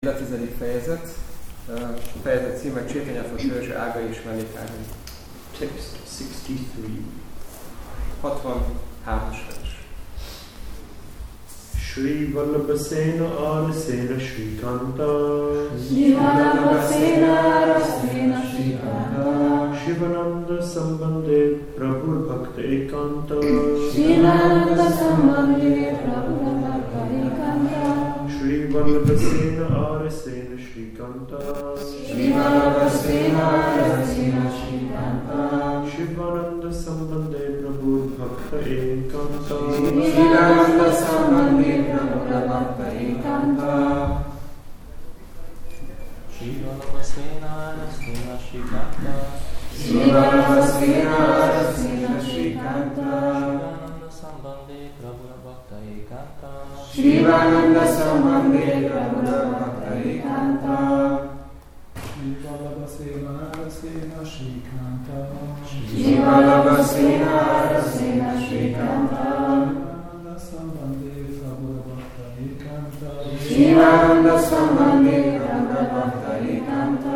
A 10. fejezet, fejezet címe Csaitanya törzse ágai és mellékágai. Text 63. 63-as vers. Shri Vallabhasena Arasena Shrikanta Shri Vallabhasena Arasena Shrikanta Shivananda Sambandhe Prabhu Bhakta Ekanta Shivananda Sambandhe Prabhu Bhakta Ekanta Shri Vallabhasena Arasena Shrikanta Shri Vallabhasena Arasena Shrikanta Shivananda Sambandhe Prabhu Bhakta Ekanta Shivananda Sambandhe Prabhu Bhakta Ekanta Shri Vallabhasena Arasena Shrikanta Shri Vallabhasena Arasena Shrikanta Sambandhe Prabhu Bhakta Ekanta Shivananda Sambandhe Prabhu Bhakta Ekanta Shri Vallabhasena Arasena Shrikanta Shri Vallabhasena Arasena Shrikanta Shivananda Sambandhe Prabhu Bhakta Ekanta Shivananda Sambandhe Prabhu Bhakta Ekanta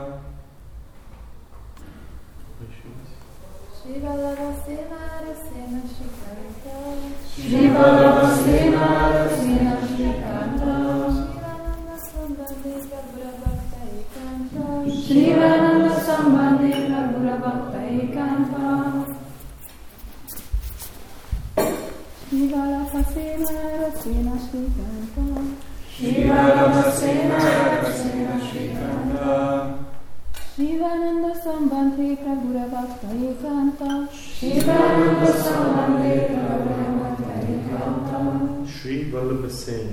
Shri Vallabhasena Arasena Shrikanta Shri Vallabhasena Arasena Shrikanta Shivananda Sambandhe Prabhu Bhakta Ekanta Shri Vallabhasena Arasena Shrikanta Shri Vallabhasena Arasena Shrikanta Shivananda Sambandhe Prabhu Bhakta Ekanta Shivananda Sambandhe Prabhu Bhakta Ekanta Shri Vallabhasena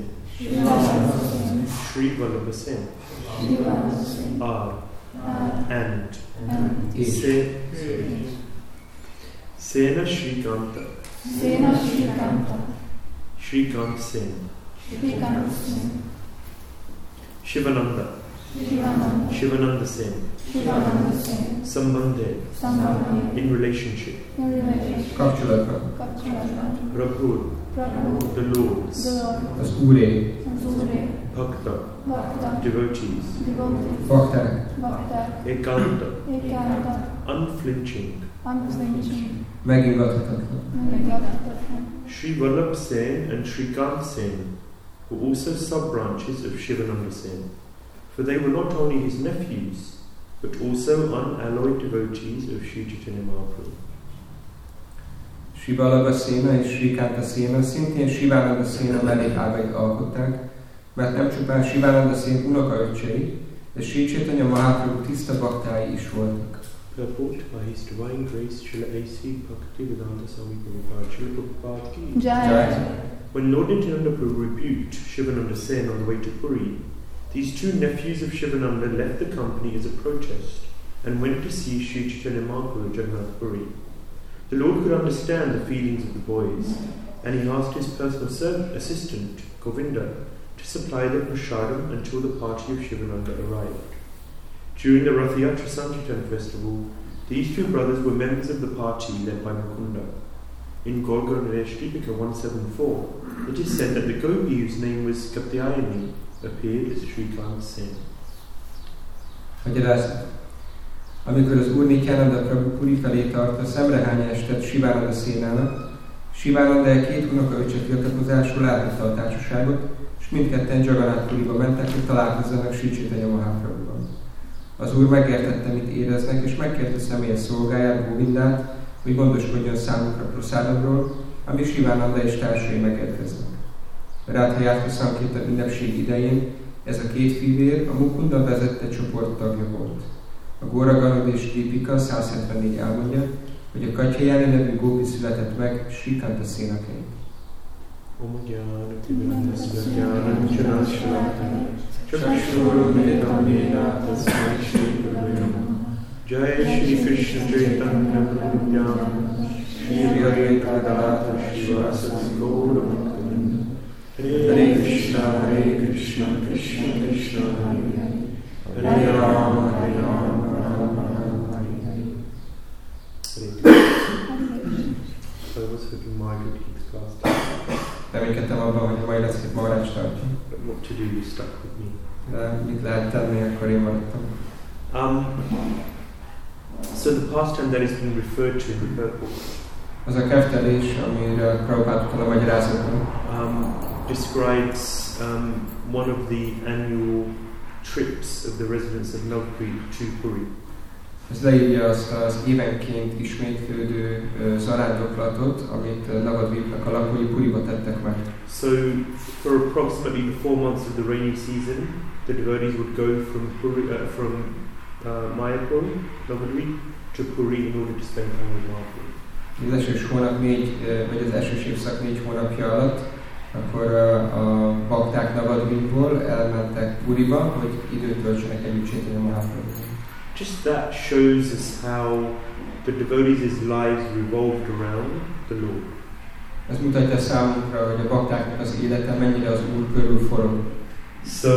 Shri Vallabhasena R and Sena Shrikanta Sena Shrikanta Shrikant Sen Shrikanta Shivananda Shivananda Sen Shivananda Sen Sambandhe Sambandhe in relationship in relationship Kapcsolatban. Prabhu Prabhu the Lords the Lord Az Úré, Sure Bhakta Bhakta devotees devotee bakták, Bhakta Ekanta Ekanta unflinching unflinching megingathatatlan. megigazhatatlan Shri Vallabh Sen and Shrikant Sen were also sub-branches of Shivananda Sen, for they were not only his nephews, but also unalloyed devotees of Sri Chaitanya Mahaprabhu. Shri Vallabhasena és Shrikanta Sena szintén Shivananda Sena mellékágait alkották, mert nem csupán Shivananda Sena unokaöccsei, de Sri Chaitanya Mahaprabhu tiszta baktái is voltak. Purport by His Divine Grace Srila A.C. Bhaktivedanta Swami Prabhupada Srila Prabhupada Ki. Jai When Lord Nityananda Prabhu rebuked Shivananda Sen on the way to Puri, these two nephews of Shivananda left the company as a protest and went to see Sri Chaitanya Mahaprabhu at Jagannath Puri. The Lord could understand the feelings of the boys, and he asked his personal assistant, Govinda, to supply their prasadam until the party of Shivananda arrived. During the Rath Yatra Sankirtan festival, these two brothers were members of the party led by Mukunda. In Golgar Naresh Deepika 174, it is said that the gopi whose name was Katyayani appeared as Shrikant Sen. Magyarázat. Amikor az Úr Nityananda Prabhu Puri felé tart, a szemrehányást tett Shivananda Senának, Shivananda két unokaöccse tiltakozásról elhagyta a társaságot, és mindketten Jagannath Puriba mentek, hogy találkozzanak Sri Chaitanya Mahaprabhuval. Az Úr megértette, mit éreznek, és megkérte személyes szolgáját, Govindát, hogy gondoskodjon számukra prasadamról, ami Shivananda és társai megérkeznek. A Ratha Yatra Sankirtan ünnepség idején ez a két fivér a Mukunda vezette csoport tagja volt. A Gaura és Deepika 174 elmondja, hogy a Katyayani nevű gópi született meg Shrikanta Senaként. Om Jnana Timirandasya Jnana Janashalakaya Chakshurumedam Yena Tasmai Shri Gurave Namah Jai Shri Krishna Chaitanya Prabhu Nityananda Shri Advaita Gadadhar Srivasadi Gaura Bhaktivinoda Hare Krishna Krishna Krishna Hare Hare Hare Rama Rama Hare Hare. So I was hoping Margaret keeps fasting. Reménykedtem abban, hogy majd lesz itt Maharaj tartja. But what to do, you stuck with me. De mit lehet tenni, akkor én maradtam. So the pastime that is being referred to in the purple Az a keftelés, amire Prabhupád utal a magyarázatban, describes one of the annual trips of the residents of Navadvip to Puri. ez leírja azt az évenként ismétlődő zarándoklatot, amit Navadvipnak a lakói Puriba tettek meg. So for approximately the 4 months of the rainy season, the devotees would go from Mayapur, Navadvip, to Puri in order to spend time with Mahaprabhu. Az esős hónap vagy az esős évszak 4 hónapja alatt, akkor a bakták Navadvipból elmentek Puriba, hogy időt töltsenek együtt Chaitanya Mahaprabhuval. Just that shows us how the devotees' lives revolved around the Lord. Ez mutatja számunkra, hogy a baktáknak az élete mennyire az Úr körül forog. So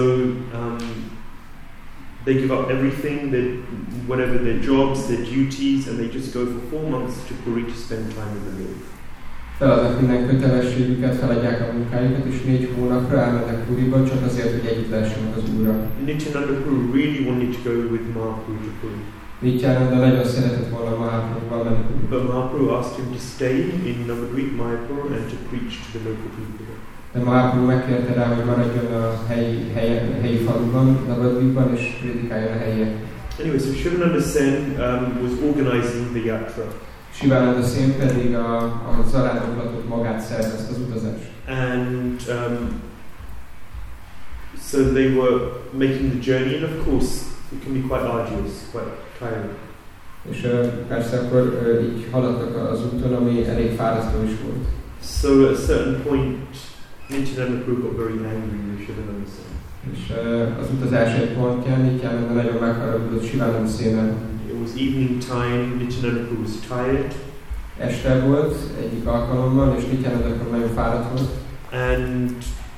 they give up everything, whatever their jobs, their duties, and they just go for 4 months to Puri to spend time with the Lord. Feladnak minden kötelességüket, feladják a munkájukat, és 4 hónapra elmennek Puriba, csak azért, hogy együtt lehessenek az Úrral. Nityananda Prabhu really wanted to go with Mahaprabhu to Puri. Nityananda nagyon szeretett volna Mahaprabhuval menni Puriba. But Mahaprabhu asked him to stay in Navadvip, Mayapur, and to preach to the local people there. De Mahaprabhu megkérte rá, hogy maradjon a helyi faluban, Navadvipban, és prédikáljon a helyiek. Anyway, so Shivananda Sen was organizing the yatra. Sivananda Sen pedig a zarándoklatot magát szervezte, az utazást. And so they were making the journey, and of course it can be quite arduous, quite tiring. És persze akkor így haladtak az úton, ami elég fárasztó is volt. So at a certain point, Nityananda Prabhu got very angry with Shivananda Sen. És az utazás egy pontján Nityananda nagyon megharagudott Sivananda Sennel. It was evening time, Nityananda Prabhu was tired. Este volt egyik alkalommal, és Nityananda Prabhu nagyon fáradt volt. And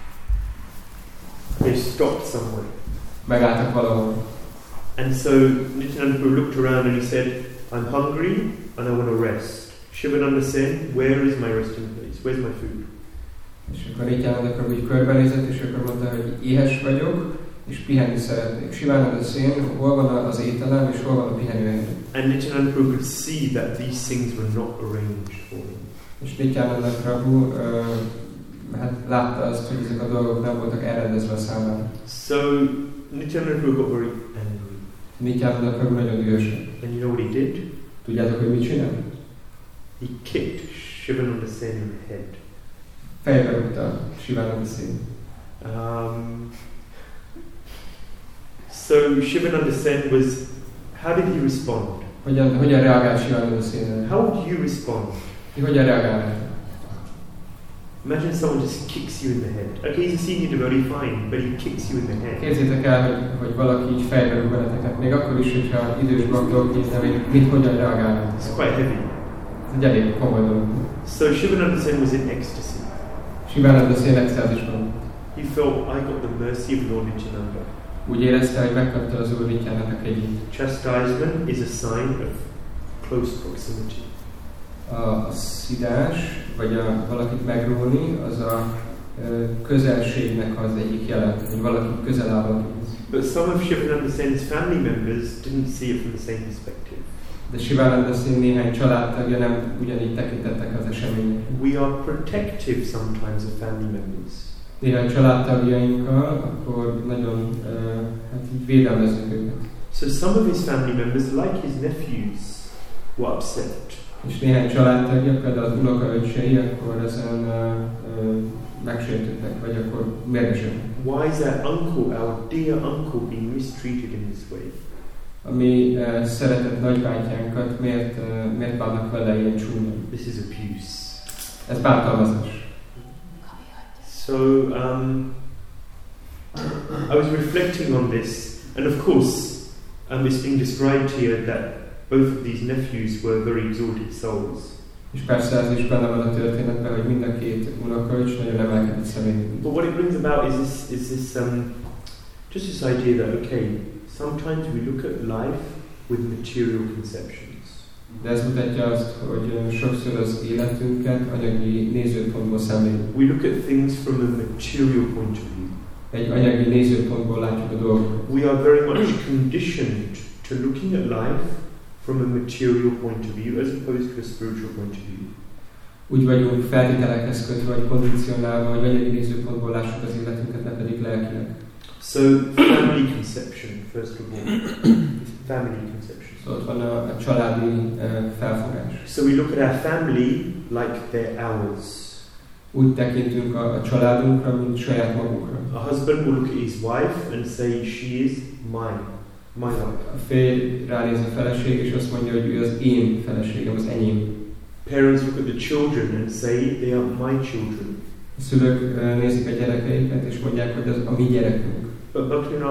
they stopped somewhere. Megálltak valahol. And so Nityananda Prabhu looked around and he said, I'm hungry and I want to rest. Shivananda Sen, where is my resting place? Where's my food? És akkor Nityananda Prabhu így körbenézett, és akkor mondta, hogy éhes vagyok, és pihenni szeretnék. Sivananda Sen, hol van az ételem, és hol van a pihenőhelyem? And Nityananda Prabhu could see that these things were not arranged for him. És Nityananda Prabhu hát látta azt, hogy ezek a dolgok nem voltak elrendezve a számára. So Nityananda Prabhu got very angry. Nityananda Prabhu nagyon dühös. And you know what he did? Tudjátok, hogy mit csinál? He kicked Shivananda Sen in the head. Fejbe rúgta Sivananda Sen. So Shivananda Sen was, how did he respond? Hogyan reagált Sivananda Sen? How would you respond? Ti hogyan reagálnátok? Imagine someone just kicks you in the head. Okay, he's a senior devotee, fine, but he kicks you in the head. Képzeljétek el, hogy valaki így fejbe rúg benneteket, még akkor is, hogyha idős baktok, mit hogyan reagálnak. It's quite heavy. Ez egy elég komoly dolog. So Shivananda Sen was in ecstasy. Sivananda Sen extázisban. He felt, I got the mercy of Lord Nityananda. Úgy érezte, hogy megkapta az Úr Nityananda kegyét. Chastisement is a sign of close proximity. A szidás, vagy valakit megróni, az a közelségnek az egyik jele, hogy valaki közel áll valakihez. But some of Shivananda Sen's family members didn't see it from the same perspective. De Sivananda Sen néhány családtagja nem ugyanígy tekintettek az eseményekre. We are protective sometimes of family members. Néhány családtagjainkkal, akkor nagyon hát így védelmezzük őket. So some of his family members, like his nephews, were upset. És néhány családtagja, például az unokaöccsei, akkor ezen megsértődtek, vagy akkor mérgesek. Why is that uncle, our dear uncle, being mistreated in this way? A mi szeretett nagybátyánkat miért bánnak vele ilyen csúnyan? This is abuse. Ez bántalmazás. So I was reflecting on this, and of course it's being described here that both of these nephews were very exalted souls. És persze ez is benne van a történetben, hogy mind a két unokaöcs nagyon emelkedett személy. But what it brings about is this just this idea that okay, sometimes we look at life with material conceptions. De ez mutatja azt, hogy sokszor az életünket anyagi nézőpontból szemléljük. We look at things from a material point of view. egy anyagi nézőpontból látjuk a dolgokat. We are very much conditioned to looking at life from a material point of view as opposed to a spiritual point of view. Úgy vagyunk feltételekhez kötve, vagy kondicionálva, hogy anyagi nézőpontból lássuk az életünket, ne pedig lelkileg. So, family conception, first of all. Family conception. Szóval ott van a családi felfogás. So we look at our family like they're ours. Úgy tekintünk a családunkra, mint saját magunkra. A husband will look at his wife and say, she is mine, my wife. A férj ránéz a feleség, és azt mondja, hogy ő az én feleségem, az enyém. Parents look at the children and say, they are my children. A szülők nézik a gyerekeiket, és mondják, hogy az a mi gyerekünk. But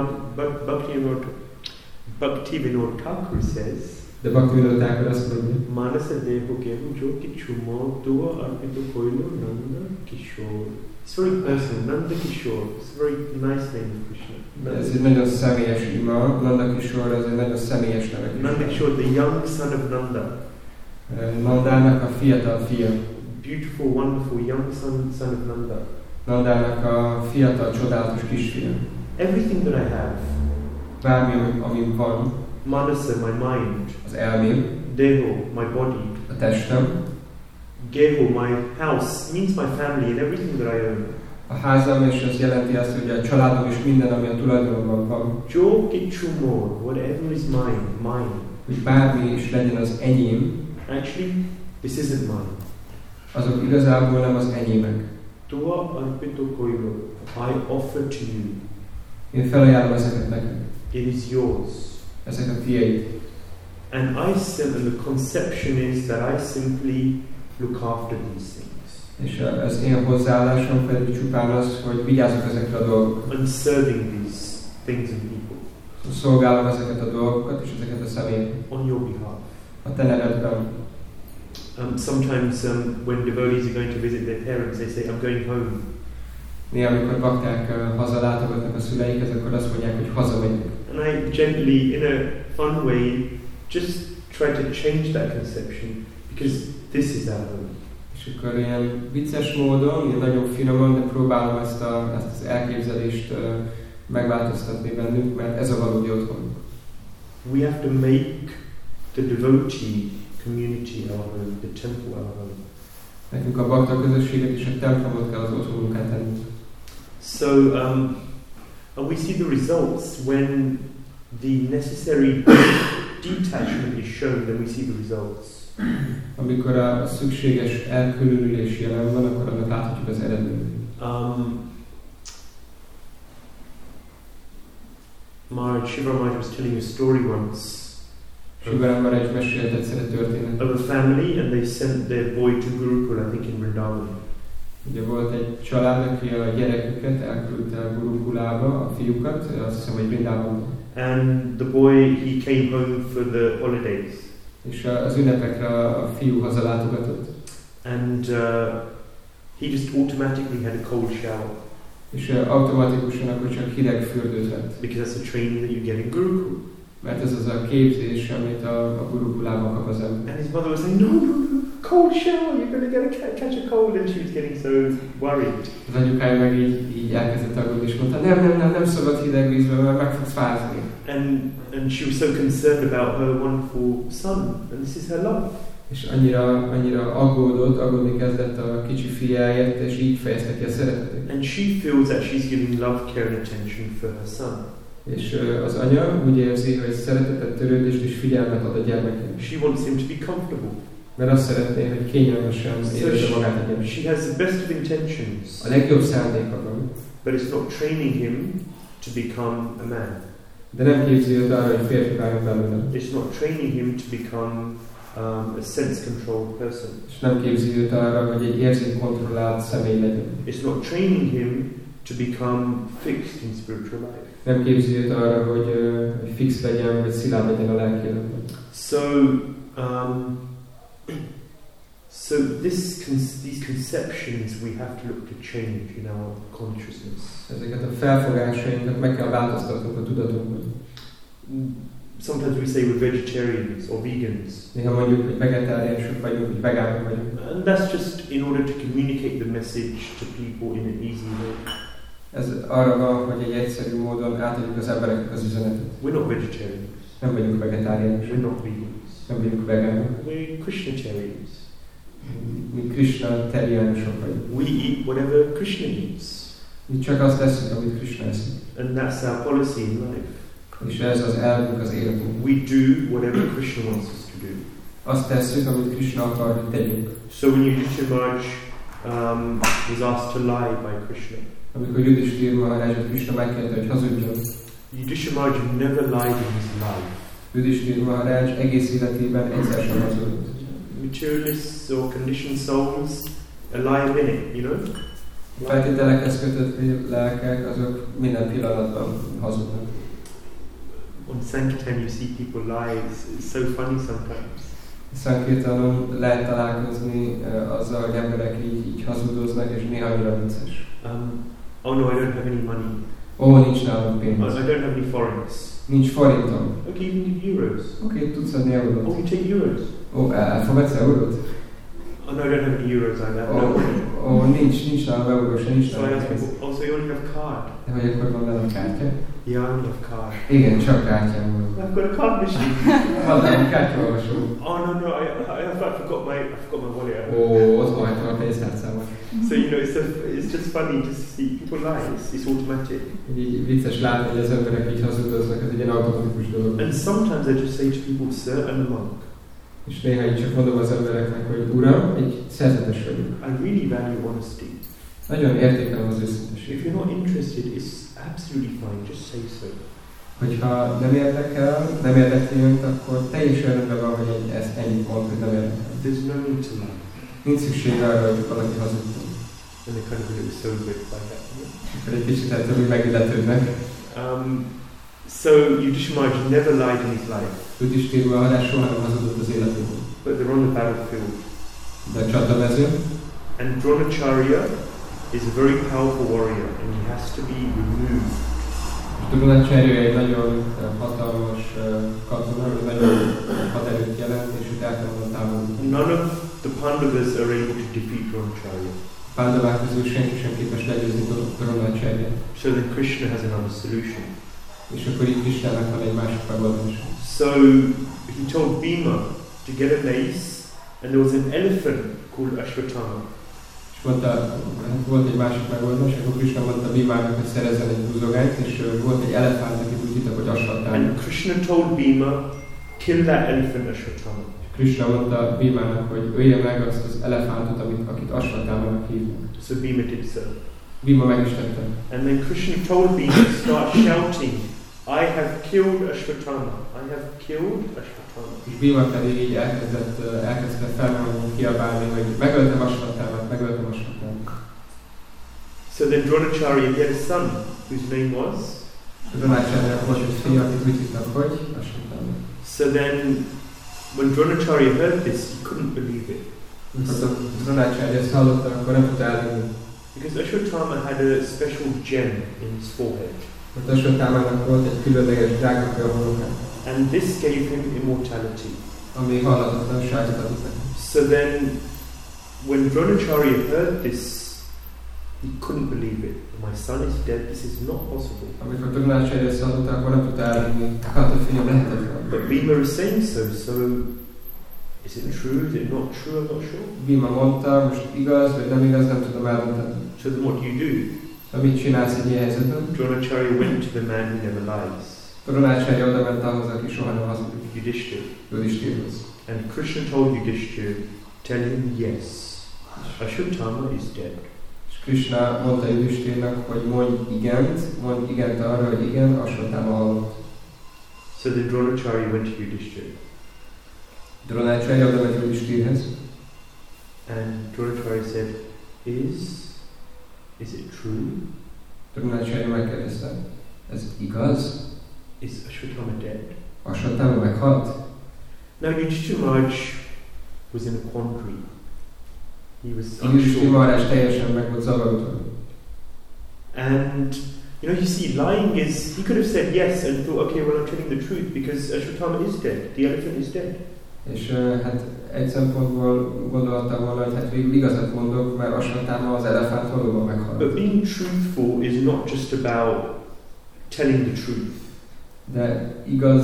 Bhaktivinoda Thakur says, De Bhaktivinoda Thakur azt mondja, Manasa deho kehu jo kichumo tua arpito koilo Nanda Kishore. It's very personal, Nanda Kishore. It's a very nice name of Krishna. ez egy nagyon személyes ima. Nanda Kishore az egy nagyon személyes neve. Nanda Kishore, the young son of Nanda. Nandának a fiatal fia. Beautiful, wonderful young son of Nanda. Nandának a fiatal, csodálatos kisfia. Everything that I have, Bármi, ami van, Manasa, my mind, az elmém, Deho, my body, a testem, Geho, my house, means my family and everything that I own. a házam, és ez jelenti azt, hogy a családom és minden, ami a tulajdonomban van. Jo Kichumor, whatever is mine. Hogy bármi is legyen az enyém, Actually, this isn't mine. azok igazából nem az enyémek. Tua arpito koilo, I offer to you. Én felajánlom ezeket neked. It is yours. Ezek a tiéd. And the conception is that I simply look after these things. És az én hozzáállásom pedig csupán az, hogy vigyázok ezekre a dolgokra. I'm serving these things and people. Szolgálom ezeket a dolgokat és ezeket a személyeket. On your behalf. A te nevedben. Sometimes when devotees are going to visit their parents, they say, I'm going home. Néha, amikor bakták hazalátogatnak a szüleikhez, akkor azt mondják, hogy hazamegyek. And I gently, in a fun way, just try to change that conception, because this is our home. És akkor ilyen vicces módon, ilyen nagyon finoman, de próbálom ezt az elképzelést megváltoztatni bennünk, mert ez a valódi otthonunk. We have to make the devotee community our home, the temple our home. Nekünk a bakta közösséget és a templomot kell az otthonunkat tenni. So, and we see the results when the necessary detachment is shown, then we see the results. Amikor a szükséges elkülönülés jelen van, akkor annak láthatjuk az eredményt. Shiva Maharaj was telling a story once. Shiva Maharaj mesélt egyszer egy történetet. Of a family, and they sent their boy to Gurukul, I think in Vrindavan. Ugye volt egy család, aki a gyereküket elküldte Gurukulába, a fiúkat, azt hiszem, hogy Vrindavanban. And the boy, he came home for the holidays. És az ünnepekre a fiú hazalátogatott. And he just automatically had a cold shower. És automatikusan akkor csak hideg fürdőt vett. Because that's the training that you get in Gurukul. Mert ez az a képzés, amit a Gurukulában kap az ember. And his mother was saying, no, cold shower, you're going to catch a cold, and she was getting so worried. Az anyukája meg így elkezdett aggódni, és mondta, nem szabad hideg vízbe, mert meg fogsz fázni. And she was so concerned about her wonderful son, and this is her love. És annyira aggódni kezdett a kicsi fiáért, és így fejezte ki a szeretetét. And she feels that she's giving love, care and attention for her son. És az anya úgy érzi, hogy szeretetet, törődést és figyelmet ad a gyermeknek. She wants him to be comfortable. Mert azt szeretné, hogy kényelmesen érezze magát a gyermek. She has the best of intentions. A legjobb szándéka van. But it's not training him to become a man. De nem képzi őt arra, hogy férfi váljon belőle. It's not training him to become a sense-controlled person. És nem képzi őt arra, hogy egy érzékkontrollált személy legyen. It's not training him to become fixed in spiritual life. Nem képzi őt arra, hogy fix legyen, vagy szilárd legyen a lelki életben. So these conceptions we have to look to change in our consciousness. Ezeket a felfogásainkat meg kell változtatnunk a tudatunkban. Sometimes we say we're vegetarians or vegans. Néha mondjuk, hogy vegetáriánusok vagyunk, hogy vegánok vagyunk. And that's just in order to communicate the message to people in an easy way. Ez arra van, hogy egy egyszerű módon átadjuk az embereknek az üzenetet. We're not vegetarians. Nem vagyunk vegetáriánusok, We're not vegans. nem vagyunk vegánok. We're Krishnatarians. Mi Krishna teriánusok vagyunk. We eat whatever Krishna eats. Mi csak azt teszünk, amit Krishna eszik. And that's our policy in life. És ez az elvünk az életünk. We do whatever Krishna wants us to do. Azt tesszük, amit Krishna akar, hogy tegyünk. So when Yudhishthira Maharaj was asked to lie by Krishna, Amikor Yudhishthira Maharajot Krishna megkérte, hogy hazudjon, Yudhishthira Maharaj never lied in his life. Yudhishthira Maharaj egész életében egyszer sem hazudott. Materialists or conditioned souls lie a minute, you know? A feltételekhez kötött lelkek, azok minden pillanatban hazudnak. On Sankirtan you see people lie. It's so funny sometimes. Sankirtanon lehet találkozni azzal, hogy emberek így hazudoznak, és néha annyira vicces. Oh no, I don't have any money. Nincs nálam I pénz. don't have any forints. Nincs forintom. Okay, you can give euros. Tudsz adni eurót. Oh, you take euros. Elfogadsz eurót? Oh no, I don't have any euros either. No. Nincs nálam euró, se nincs So I nálam ask pénz. people, so you only have card? De hogy akkor van nálad kártya? Yeah, I only have card. Igen, csak kártyám van. I've got a card machine. Van kártyaolvasó. Oh no, I forgot my wallet. Ott hagytam a pénztárcámat. So you know, it's just funny to see people lie. It's automatic. Így vicces látni, hogy az emberek így hazudoznak, ez egy ilyen automatikus dolog. And sometimes I just say to people, sir, I'm a monk. És néha így csak mondom az embereknek, hogy Uram, egy szerzetes vagyok. I really value honesty. Nagyon értékelem az őszintességet. If you're not interested, it's absolutely fine. Just say so. Hogyha nem érdekli önt, akkor teljesen rendben van, hogy ezt ennyit mond, hogy nem érdekel. There's no need to lie. Nincs szükség arra, hogy valaki hazudjon. And they kind of look so good by that. Akkor egy kicsit ettől úgy megilletődnek. So Yudhishthira Maharaj never lied in his life. Yudhishthira Maharaj soha nem hazudott az életében. But they're on the battlefield. De a csatamezőn. And Dronacharya is a very powerful warrior and he has to be removed. Dronacharya egy nagyon hatalmas katona, nagyon haderőt jelent, és őt el kellene távolítani. None of the Pandavas are able to defeat Dronacharya. Pándavák közül senki sem képes legyőzni Dronacharya. So then Krishna has another solution. És akkor itt Krishnának van egy másik megoldás. So he told Bhima to get a mace and there was an elephant called Ashwatthama. És mondta, volt egy másik megoldás, akkor Krishna mondta Bhimának, hogy szerezzen egy buzogányt, és volt egy elefánt, akit úgy hittek, hogy Ashwatthama. And Krishna told Bhima, kill that elephant Ashwatthama. Krishna mondta Bhimának, hogy ölje meg azt az elefántot, akit Ashwatthama-nak hívnak. So Bhima did so. Bhima meg is tette. And then Krishna told Bhima to start shouting, I have killed Ashwatthama. I have killed Ashwatthama. És Bhima pedig így elkezdte felhangon kiabálni, hogy megöltem Ashwatthama-t, megöltem Ashwatthama-t. So then Dronacharya had a son whose name was? Dronacharya volt egy fia, akit úgy hittek, hogy Ashwatthama. So then when Dronacharya heard this, he couldn't believe it. Amikor Dronacharya ezt hallotta, akkor nem tudta elhinni. Because Ashwatthama had a special gem in his forehead. Mert Ashwatthama-nak volt egy különleges drágakő a homlokán, And this gave him immortality. ami halhatatlanságot adott neki. So then, when Dronacharya heard this, he couldn't believe it. My son is dead, this is not possible. Amikor Dronacharya ezt hallotta, akkor nem tudta elhinni. Hát a fiam lehetetlen. But Bhima is saying so, so is it true, is it not true, I'm not sure. Bhima mondta, most igaz, vagy nem igaz, nem tudom elmondani. So then what do you do? Szóval mit csinálsz egy ilyen helyzetben? Dronacharya went to the man who never lies, Dronacharya oda ment ahhoz, aki soha nem hazudik. Yudhishthira. Yudhishthirahoz. And Krishna told Yudhishthira, tell him yes, Ashwatthama is dead. És Krishna mondta Yudhishthirnak, hogy mondj igent arra, hogy igen, Ashwatthama halott. So then Dronacharya went to Yudhishthira. Dronacharya oda ment Yudhishthirhez. And Dronacharya said, is it true? Dronacharya megkérdezte, ez igaz? Is Ashwatthama dead? Ashwatthama meghalt? Now Yudhishthira Maharaj was in a quandary. He was Yudhishthira unsure. Maharaj teljesen meg volt zavarodva. And you see, lying is, he could have said yes and thought, okay, well I'm telling the truth because Ashwatthama is dead, the elephant is dead. És hát egy szempontból gondoltam volna, hogy hát végül igazat mondok, mert vasárnap az elefánt valóban meghalt. But being truthful is not just about telling the truth. De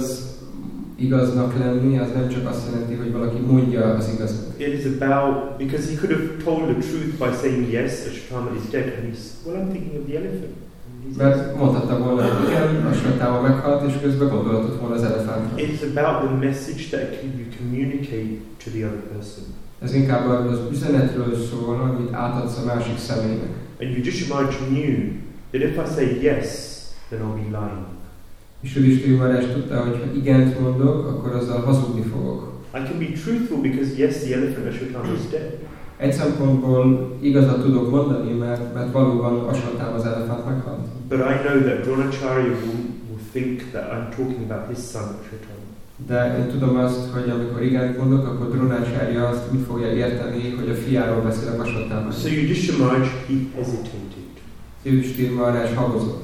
igaznak lenni, az nem csak azt jelenti, hogy valaki mondja az igazat. It is about, because he could have told the truth by saying yes, Ashwatthama is dead, and he's, well, I'm thinking of the elephant. Mert mondhatta volna, hogy igen, Ashwatthama meghalt, és közben gondolatot volna az elefántra. It is about the message that you communicate to the other person. Ez inkább arról az üzenetről szól, amit átadsz a másik személynek. And Yudhishthira knew that if I say yes, then I'll be lying. És Yudhishthira Maharaj tudta, hogy ha igent mondok, akkor azzal hazudni fogok. I can be truthful because yes, the elephant Ashwatthama is dead. Egy szempontból igazat tudok mondani, mert valóban Ashwatthama az elefánt meghalt. But I know that Dronacharya will think that I'm talking about his son Ashwatthama. De én tudom azt, hogy amikor igent mondok, akkor Dronacharya azt úgy fogja érteni, hogy a fiáról beszélek Ashwatthama. So Yudhishthira Maharaj, he hesitated. Yudhishthira Maharaj habozott.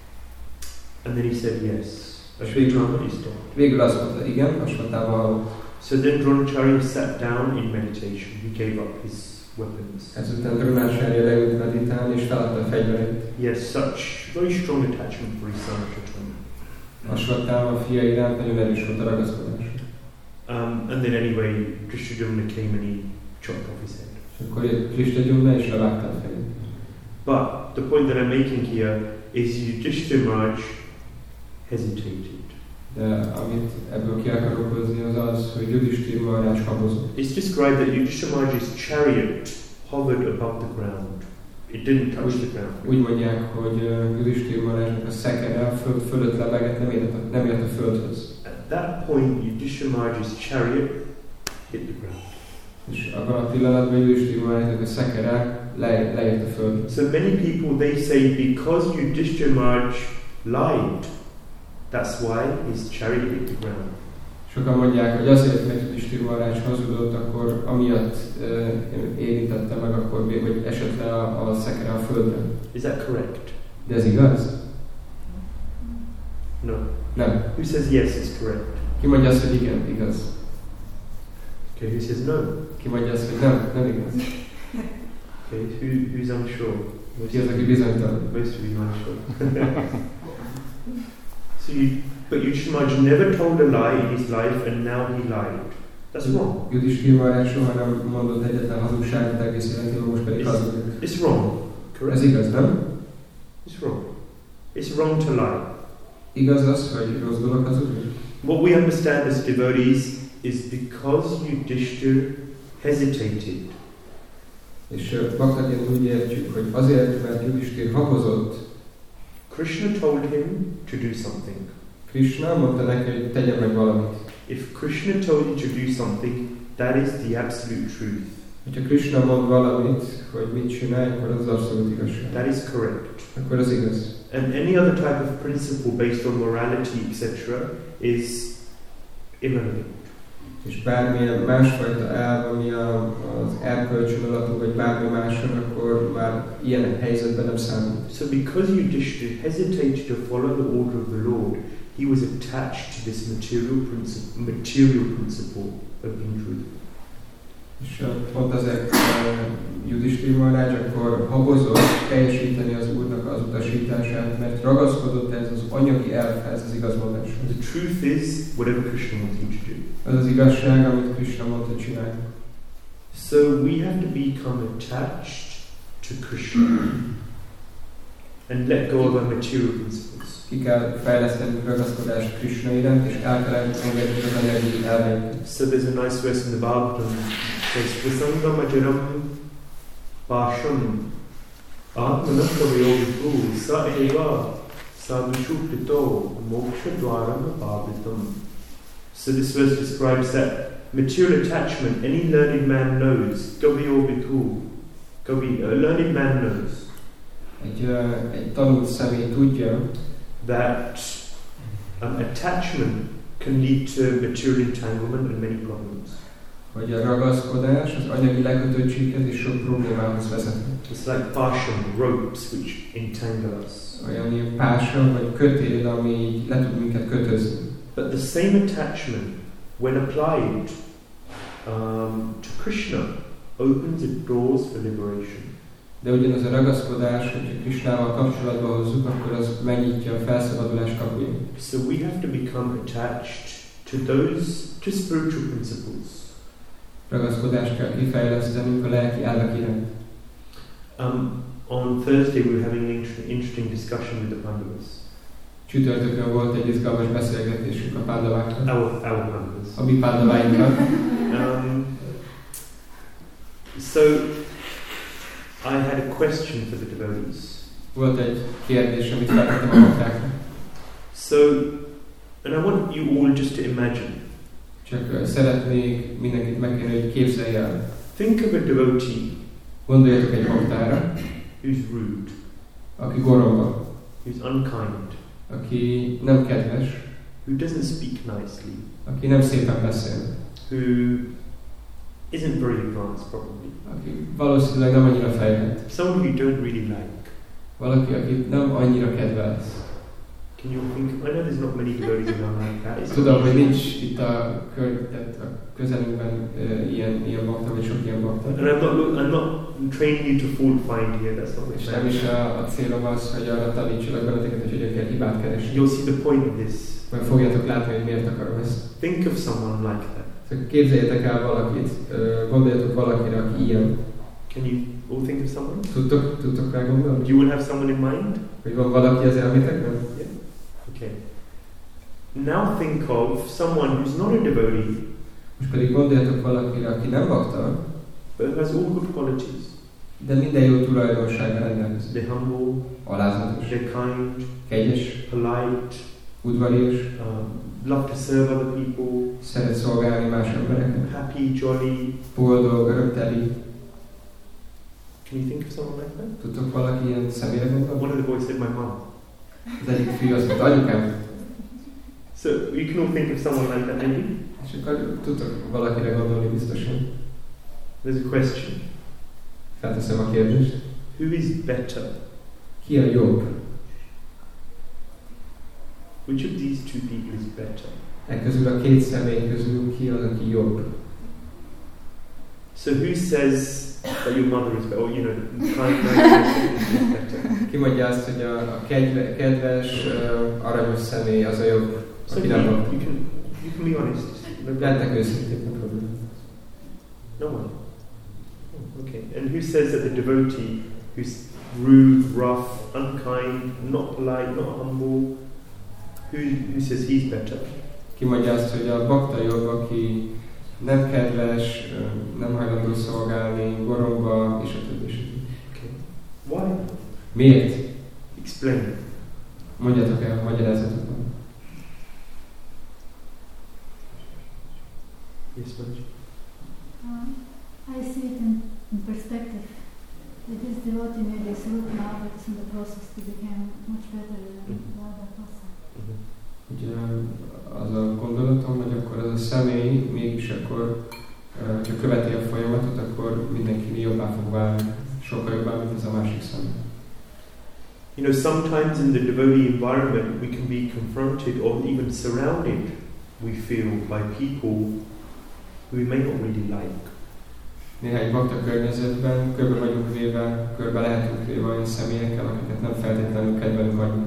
And then he said yes. Ashwatthama is dead. Végül azt mondta, igen, Ashwatthama halott. So then Dronacharya sat down in meditation. He gave up his weapons. Ezután Dronacharya leült meditálni, és feladta a fegyvereit. He has such very strong attachment for his son Ashwatthama. Ashwatthama fia iránt nagyon erős volt a ragaszkodás. And then anyway, Drishtadyumna came and he chopped off his head. És akkor jött Drishtadyumna, és levágta a fejét. But the point that I'm making here is Yudhishthira Maharaj hesitated. De amit ebből ki akarok hozni, az az, hogy Yudhishthira Maharaj habozott. It's described that Yudhishthira Maharaj's chariot hovered above the ground. It didn't touch the ground. Úgy mondják, hogy Yudhishthira Maharajnak a szekere a föld fölött lebegett, nem ért a földhöz. At that point, Yudhishthira Maharaj's chariot hit the ground. És abban a pillanatban Yudhishthira Maharajnak a szekere leért a földhöz. So many people, they say, because Yudhishthira Maharaj lied, that's why his chariot hit the ground. Sokan mondják, hogy azért, mert Yudhishthira Maharaj hazudott, akkor amiatt érintette meg, akkor vagy esett le a szekere a földre. Is that correct? De ez igaz? No. Nem. Who says yes is correct? Ki mondja azt, hogy igen, igaz? Okay, who says no? Ki mondja azt, hogy nem igaz? Okay, who's unsure? Ki az, aki bizonytalan? Most of you are unsure. But Yudhishthira Maharaj never told a lie in his life, and now he lied. That's wrong. Yudhishthira Maharaj soha nem mondott egyetlen hazugságot egész életében, most pedig hazudik. It's wrong. Correct? Ez igaz, nem? It's wrong. It's wrong to lie. Igaz az, hogy rossz dolog hazudni? What we understand as devotees is because Yudhishthira hesitated. És baktaként úgy értjük, hogy azért, mert Yudhishthira habozott, Krishna told him to do something. Krishna mondta neki, hogy tegye meg valamit. If Krishna told you to do something, that is the absolute truth. Ha Krishna mond valamit, hogy mit csinálj, akkor az abszolút igazság. That is correct. Akkor az igaz. And any other type of principle based on morality, etc., is irrelevant. És bármilyen másfajta elv, ami az erkölcsön alapul, vagy bármi máson, akkor már ilyen helyzetben nem számít. So because Yudhishthira hesitated to follow the order of the Lord, he was attached to this material principle of being truthful. És pont azért Yudhishthira Maharaj akkor habozott teljesíteni az Úrnak az utasítását, mert ragaszkodott ez az anyagi elvhez, az igazmondáshoz. The truth is whatever Krishna wants you to do. Az az igazság, amit Krishna mondta, hogy csinálj. So we have to become attached to Krishna and let go of our material principles. Ki kell fejleszteni ragaszkodást Krishna iránt, és el kell engedni az anyagi elveinket. So there's a nice verse in the Bhagavatam. It says, Visangamajaram Pasham Atmanastavayogiku Sa Eva Sadhushuptito Moksha Dwaram Bhavitam. So this verse describes that material attachment any learned man knows. Gaviyogiku. A learned man knows. Egy tanult személy tudja, that attachment can lead to material entanglement and many problems. Hogy a ragaszkodás az anyagi lekötöttséghez és sok problémához vezet. It's like pasham, ropes which entangle us. Olyan pásra vagy kötél, ami le tud minket kötözni. But the same attachment, when applied to Krishna opens the doors for liberation. De ugyanaz a ragaszkodás, hogyha Krishnával kapcsolatba hozzuk, akkor az megnyitja a felszabadulás kapuját. So we have to become attached to spiritual principles. Ragaszkodást kell kifejlesztenünk a lelki elvek iránt. On Thursday we were having an interesting discussion with the Pandavas. Csütörtökön volt egy izgalmas beszélgetésünk a pándavákkal. Our Pandavas. A mi pándaváinkkal. So I had a question for the devotees. Volt egy kérdés, amit feltettem a baktáknak. So, and I want you all just to imagine. Csak szeretnék mindenkit megkérni, hogy képzelj el. Think of a devotee. Gondoljatok egy baktára, who's rude, aki goromba, who's unkind, aki nem kedves, who doesn't speak nicely, aki nem szépen beszél, who isn't very advanced probably, aki valószínűleg nem annyira fejlett, someone you don't really like. valaki, akit nem annyira kedvelsz. Can you think? I know there's not many devotees around like that. Tudom, hogy nincs itt a közelünkben ilyen bakta, vagy sok ilyen bakta. And I'm not training you to fault find here. That's not És the nem is a célom az, hogy arra tanítsalak benneteket, hogy hogyan kell hibát keresni. You'll see the point of this. Majd fogjátok látni, hogy miért akarom ezt. Think of someone like that. Szóval képzeljétek el valakit, gondoljatok valakire, aki ilyen. Can you all think of someone? Tudtok rá gondolni? You will have someone in mind? Hogy van valaki az elmétekben? Yeah. Okay. Now think of someone who's not a devotee. Most pedig gondoljatok valakire, aki nem bakta, but who has all good qualities. De minden jó tulajdonsággal rendelkezik. They're humble, alázatos, they're kind, kegyes, polite, udvarias, love to serve other people, szeret szolgálni más embereknek, happy, jolly, boldog, örömteli. Can you think of someone like that? Tudtok valaki ilyen személyre gondolni? One of the boys said, my mom. Az egyik fiú azt mondta, anyukám. So you can all think of someone like that, maybe? És akkor tudtok valakire gondolni biztosan. There's a question. Felteszem a kérdést. Who is better? Ki a jobb? Which of these two people is better? E közül a két személy közül ki az, aki jobb? So who says that your mother is better, or you know, the kind person is better? Ki mondja azt, hogy a kedves, aranyos személy az a jobb, So aki you nem jobb? can be honest. Lettek őszintén, nem probléma. No one. Oh, okay. And who says that the devotee who's rude, rough, unkind, not polite, not humble, who says he's better? Ki mondja azt, hogy a bakta jobb, aki nem kedves, nem hajlandó szolgálni, goromba, és a többi. Okay. Why? Miért? Explain. Mondjatok el, magyarázatok van. Yes, Manoj. I see it in perspective. It is devotee maybe is rude now, but it's in the process to become much better than the other person. Ugye az a gondolatom, hogy akkor az a személy mégis akkor, ha követi a folyamatot, akkor mindenki jobbá fog válni, sokkal jobbá, mint az a másik személy. You know, sometimes in the devotee environment we can be confronted or even surrounded, we feel, by people who we may not really like. Néhány bakta környezetben körbe vagyunk véve, körbe lehetünk véve olyan személyekkel, akiket nem feltétlenül kedvelünk annyira.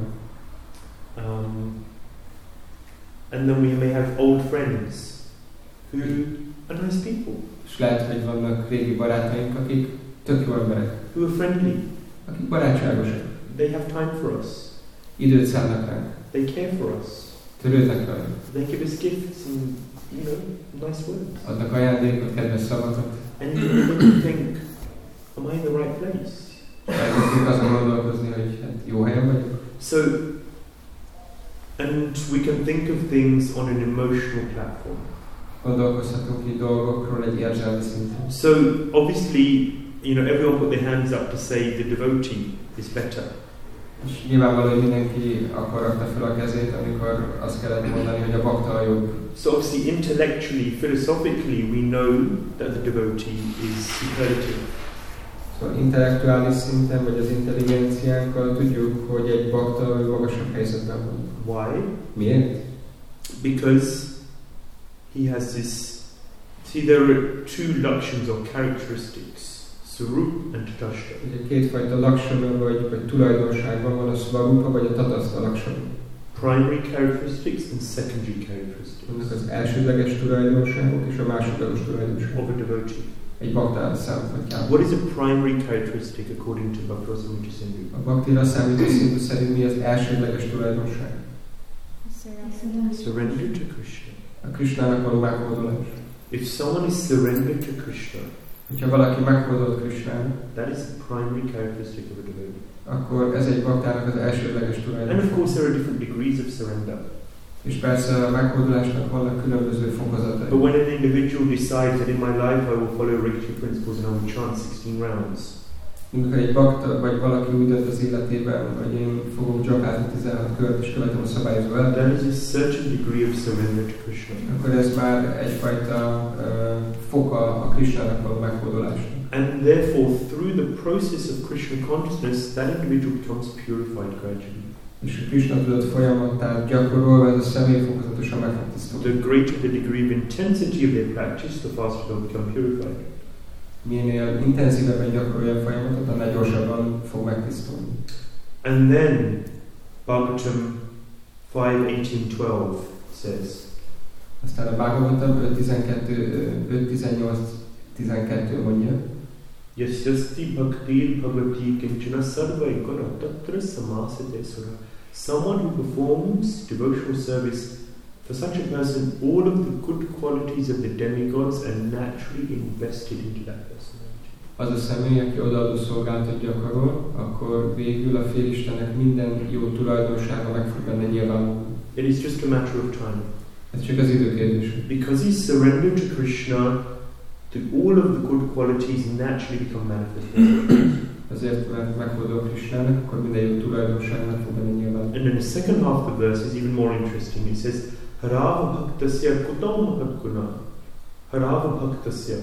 And then we may have old friends who are nice people. És lehet, hogy vannak régi barátaink, akik tök jó emberek. Who are friendly. Akik barátságosak. They have time for us. Időt szánnak ránk. They care for us. Törődnek velünk. They give us gifts and, you know, nice words. Adnak ajándékot, kedves szavakat. And you think, am I in the right place? Elkezdünk azon gondolkozni, hogy hát jó helyen vagyok. So, and we can think of things on an emotional platform. Gondolkozhatunk így dolgokról egy érzelmi szinten. So, obviously, you know, everyone put their hands up to say the devotee is better. És nyilvánvaló, hogy mindenki akkor rakta fel a kezét, amikor azt kellett mondani, hogy a bakta a jobb. So obviously, intellectually, philosophically, we know that the devotee is superlative. Szóval intellektuális szinten, vagy az intelligenciánkkal tudjuk, hogy egy bakta magasabb helyzetben van. Why? Miért? Because he has this See, there are two lakshanas or characteristics, Swarup and Tatastha. Ugye kétfajta lakshana vagy tulajdonságban van, a Swarupa vagy a Tatastha lakshana. Primary characteristics and secondary Vannak characteristics az elsődleges tulajdonságok és a másodlagos tulajdonságok. of a devotee. Egy baktár szempontjából. What is a primary characteristic according to Bhakti-Rasamrita Sindhu? A Bhaktira Samhita Sindhu szerint mi az elsődleges tulajdonság? Surrender to Krishna. A Krishnának való meghódolás. If someone is surrendered to Krishna, Hogyha valaki meghódolt Krishnának, that is the primary characteristic of a devotee. akkor ez egy baktárnak az elsődleges And of tulajdonság. course there are different degrees of surrender. És persze a meghódolásnak vannak különböző fokozatai. But when an individual decides that in my life I will follow Rigchi principles and I will chant 16 rounds, Amikor egy bakta, vagy valaki úgy dönt az életében, hogy én fogok japázni 16 kört és követem a szabályozó that elvet, is a certain degree of surrender to Krishna. akkor ez már egyfajta foka a Krishnának való meghódolásnak. And therefore, through the process of Krishna consciousness, that individual becomes purified gradually. És a Krishna tudat folyamatát gyakorolva ez a személy fokozatosan meg fog The tisztulni. greater the degree of intensity of their practice, the faster they'll become purified. Minél intenzívebben gyakorolja a folyamatot, annál gyorsabban fog megtisztulni. And then, Bhagavatam 5:18-12 says, Aztán a Bhagavatam 5.18-12 mondja, Yasyasti bhaktir bhagavati kinchana sarva ikona tatra samasate sura. Someone who performs devotional service, for such a person, all of the good qualities of the demigods are naturally invested into that personality. az a személy, aki odaadó szolgálatot gyakorol, akkor végül a félistenek minden jó tulajdonsága meg fog benne nyilvánulni. It is just a matter of time. Ez csak az idő kérdése. Because he's surrendered to Krishna, all of the good qualities naturally become manifested. Azért, mert meghódol Krishnának, akkor minden jó tulajdonság meg fog benne nyilvánulni. And then the second half of the verse is even more interesting. It says, Harava bhaktasya kutam mahadguna. Harava bhaktasya.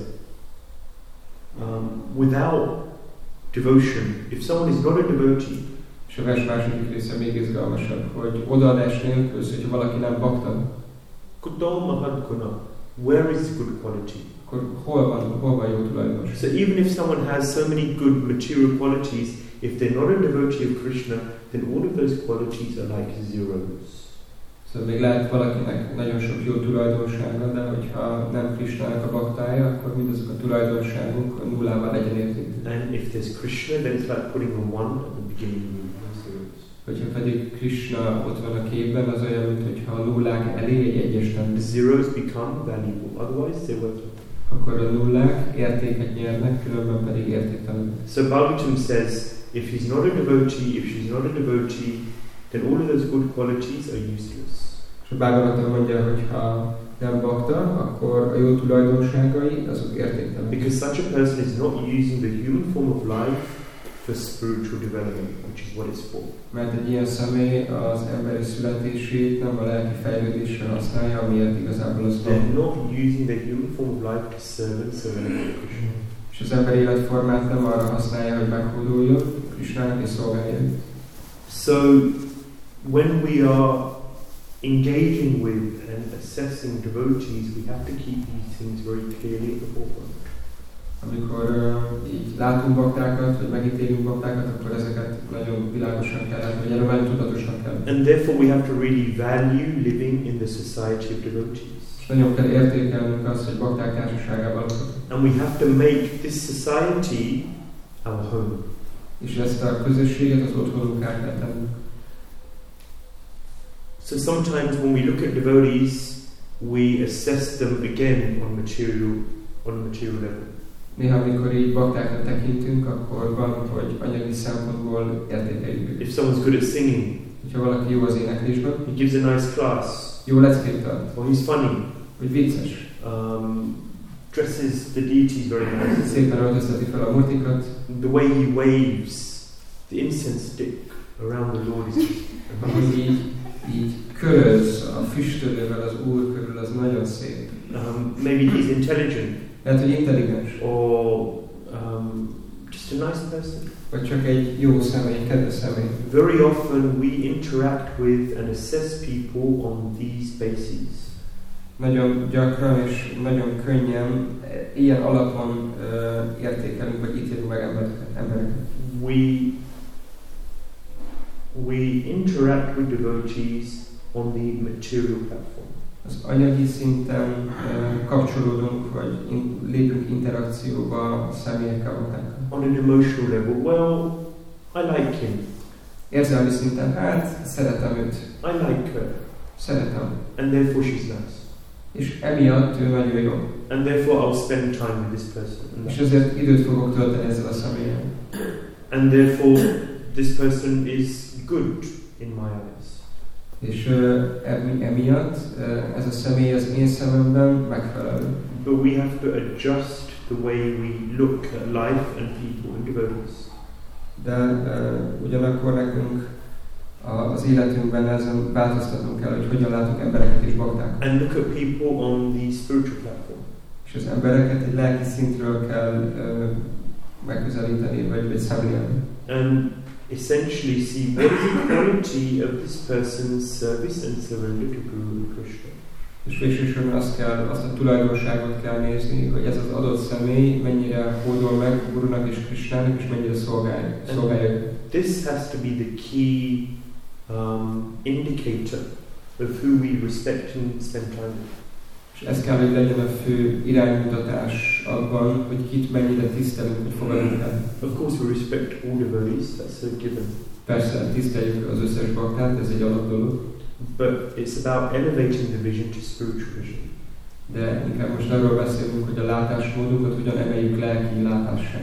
Without devotion, if someone is not a devotee, És a vers második része még izgalmasabb, hogy odaadás nélkül, hogyha valaki nem bakta, kutam mahadguna, where is the good quality? akkor hol van jó tulajdonság? So even if someone has so many good material qualities, if they're not a devotee of Krishna, then all of those qualities are like zeros. Szóval még lehet valakinek nagyon sok jó tulajdonsága, de hogyha nem Krishnának a baktája, akkor mindazok a tulajdonságunk nullával legyen értékű. And if there's Krishna, then it's like putting a one at the beginning of the zeros. Hogyha pedig Krishna ott van a képben, az olyan, mint hogyha a nullák elé egy egyes tenni. The zeros become valuable, otherwise they're worthless. Akkor a nullák értéket nyernek, különben pedig értéktelenek. So Bhagavatam says, if he's not a devotee, if she's not a devotee, then all of those good qualities are useless. És a Bhagavatam mondja, hogy ha nem bakta, akkor a jó tulajdonságai azok értéktelenek. Because such a person is not using the human form of life for spiritual development, which is what it's for. Mert egy ilyen személy az emberi születését nem a lelki fejlődésre használja, amiért igazából az van. They're not using the human form of life to serve Krishna. És az emberi életformát nem arra használja, hogy meghódoljon Krishnának és szolgálja. So, when we are engaging with and assessing devotees, we have to keep these things very clearly at the forefront. Amikor így látunk baktákat, vagy megítélünk baktákat, akkor ezeket nagyon világosan kell látni, vagy erről nagyon tudatosan kell. And therefore we have to really value living in the society of devotees. És nagyon kell értékelnünk azt, hogy bakták társaságában lakunk. And we have to make this society our home. És ezt a közösséget az otthonunká kell tennünk. So sometimes when we look at devotees, we assess them again on a material level. Néha, amikor így baktákra tekintünk, akkor van, hogy anyagi szempontból értékeljük őket. If someone's good at singing, Ha valaki jó az éneklésben, he gives a nice class, jó leckét tart, or he's funny, vagy vicces, dresses the deities very nice. szépen öltözteti fel a murtikat, The way he waves the incense stick around the Lord is ahogy így köröz a füstölővel az Úr körül, az nagyon szép. maybe he's intelligent, Lehet, hogy intelligens, or just a nice person. vagy csak egy jó személy, egy kedves személy. Very often we interact with and assess people on these bases. Nagyon gyakran és nagyon könnyen ilyen alapon értékelünk, vagy ítélünk meg embereket. We interact with devotees on the material platform. Az anyagi szinten kapcsolódunk, vagy lépünk interakcióba a személyekkel, baktákkal. On an emotional level, well, I like him. Érzelmi szinten, hát szeretem őt. I like her. Szeretem. And therefore she's nice. És emiatt ő nagyon jó. And therefore I'll spend time with this person. És ezért időt fogok tölteni ezzel a személyen. And therefore this person is good in my eyes. És emiatt ez a személy az én szememben megfelelő. But we have to adjust the way we look at life and people and devotees. De ugyanakkor nekünk az életünkben ezen változtatnunk kell, hogy hogyan látunk embereket és baktákat. And look at people on the spiritual platform. És az embereket egy lelki szintről kell megközelíteni, vagy szemlélni. And essentially see what is the quality of this person's service and surrender to Guru and Krishna. És végsősorban azt a tulajdonságot kell nézni, hogy ez az adott személy mennyire hódol meg Gurunak és Krishnának, és mennyire szolgálja. This has to be the key indicator of who we respect and spend time with. És ez kell, hogy legyen a fő iránymutatás abban, hogy kit mennyire tisztelünk, hogy fogadunk el. Of course we respect all devotees, that's a given. Persze, tiszteljük az összes baktát, ez egy alap dolog. But it's about elevating the vision to spiritual vision. De inkább most arról beszélünk, hogy a látásmódunkat hogyan emeljük lelki látássá.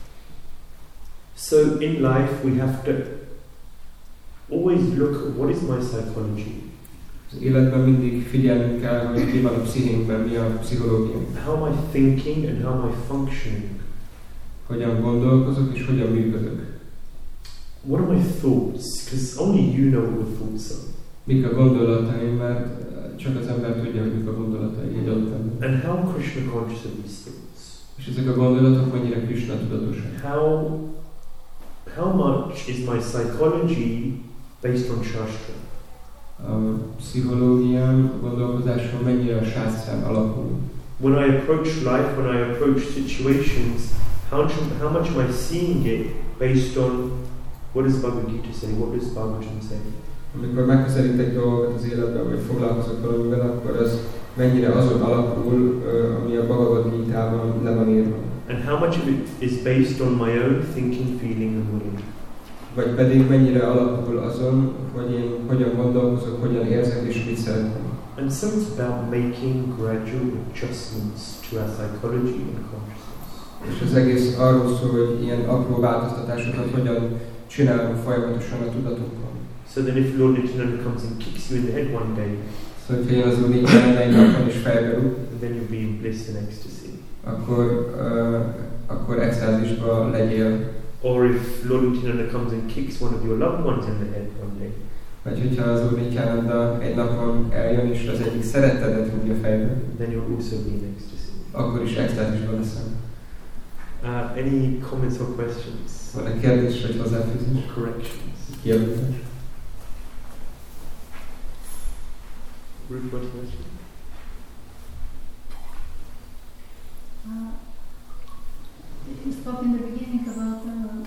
So in life we have to always look at what is my psychology. Az életben mindig figyelnünk kell, hogy mi van a pszichénkben, mi a pszichológia. How am I thinking and how am I functioning? Hogyan gondolkozok és hogyan működök. What are my thoughts? Because only you know what the thoughts are. Mik a gondolataim, mert csak az ember tudja, hogy mik a gondolatai egy adott ember. And how Krishna conscious of these thoughts? És ezek a gondolatok mennyire Krishna tudatosak. How much is my psychology based on Shastra? A pszichológiám, a gondolkodásom mennyire a sásztrán alapul. When I approach life, when I approach situations, how much am I seeing it based on what does Bhagavad Gita say? What does Bhagavatam say? Amikor megközelítek dolgokat az életben, vagy foglalkozok valamivel, akkor az mennyire azon alapul, ami a Bhagavad Gitában le van írva. And how much of it is based on my own thinking, feeling and willing? Vagy pedig mennyire alapul azon, hogy én hogyan gondolkozok, hogyan érzek és mit szeretem. And so it's about making gradual adjustments to our psychology and consciousness. És az egész arról szól, hogy ilyen apró változtatásokat hogyan csinálunk folyamatosan a tudatunkon. So then if Lord Nityananda comes and kicks you in the head one day, szóval, hogyha én az Úr Nityananda egy napon is felberül, then you'll be in bliss and ecstasy. Akkor extázisban legyél. Or if Lord Nityananda comes and kicks one of your loved ones in the head one day, vagy hogyha az Úr Nityananda egy napon eljön és az egyik szerettedet rúgja fejbe, then you'll also be in ecstasy. akkor is extázisban leszem. Any comments or questions? Van-e kérdés vagy hozzáfűzés? Corrections? Kijavítás? Ruth, what's the question? You spoke in the beginning about